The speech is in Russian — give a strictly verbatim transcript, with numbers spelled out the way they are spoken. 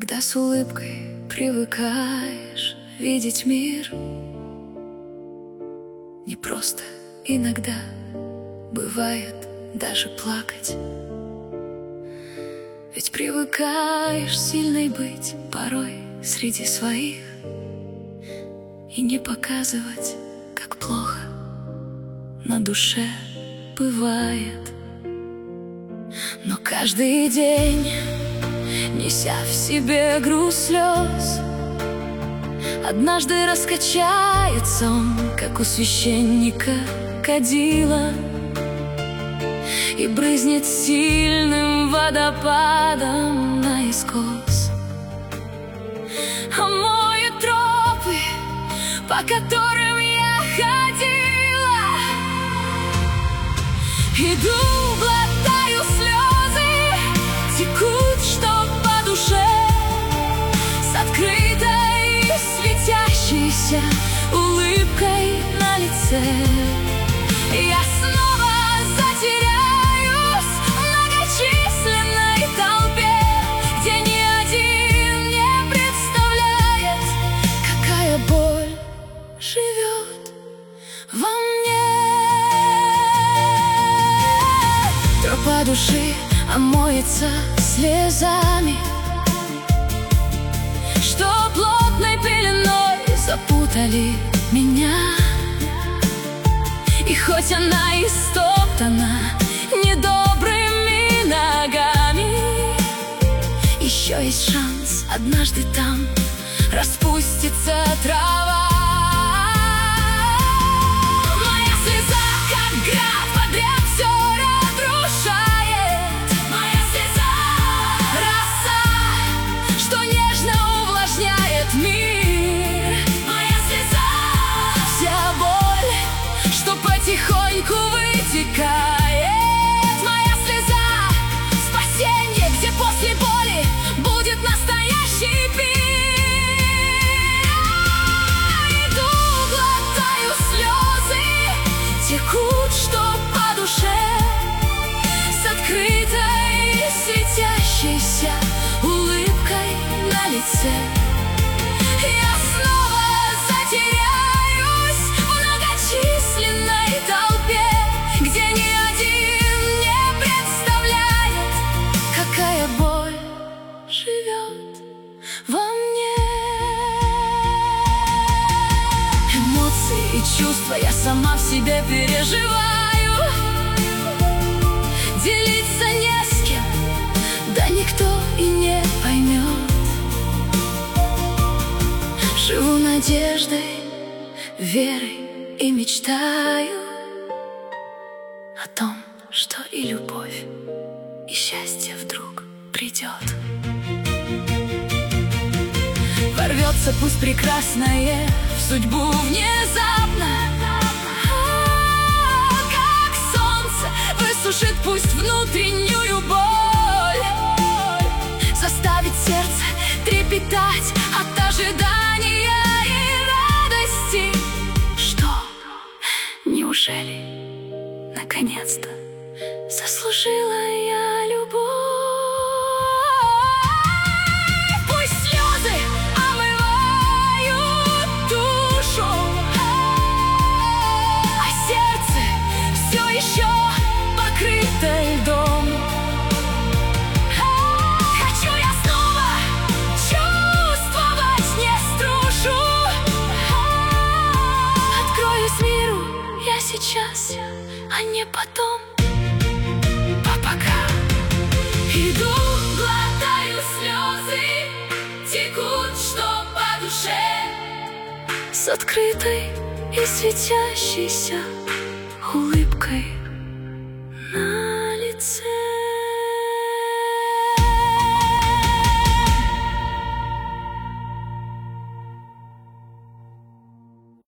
Когда с улыбкой привыкаешь видеть мир, не просто иногда бывает даже плакать. Ведь привыкаешь сильной быть порой среди своих и не показывать, как плохо на душе бывает. Но каждый день, неся в себе груз слез, однажды раскачается он, как у священника кадила, и брызнет сильным водопадом наискос, омоет тропы, по которым я ходила. Иду, глотаю слезы, текут, что по душе, с открытой светящейся улыбкой на лице. Я снова затеряюсь в многочисленной толпе, где ни один не представляет, какая боль живет во мне. Тропа души омоется слезами, что плотной пеленой запутали меня. И хоть она истоптана недобрыми ногами, еще есть шанс, однажды там распустится трава. Моя слеза, как град, подряд все разрушает. Моя слеза — роса, что нежно увлажняет мир. Моя слеза — вся боль, что потихоньку вытекает. Моя слеза — спасенье, где после боли будет настоящий пир. Иду, глотаю слезы, текут, что по душе, с открытой светящейся улыбкой на лице. Я снова затеряюсь в многочисленной толпе, где ни один не представляет, какая боль живет во мне. Эмоции и чувства я сама в себе переживаю. Делиться не с кем, да никто и не поймет. Живу надеждой, верой и мечтаю о том, что и любовь, и счастье вдруг придет. Ворвется пусть прекрасное в судьбу внезапно, как солнце высушит пусть внутреннюю боль, заставит сердце трепетать от ожидания и радости. Что, неужели наконец-то заслужила я любовь? Пусть слезы омывают душу, а сердце все еще покрыто льдом. Хочу я снова чувствовать, не струшу. Откроюсь миру я сейчас, а не потом. Иду, глотаю слезы, текут, что по душе, с открытой и светящейся улыбкой на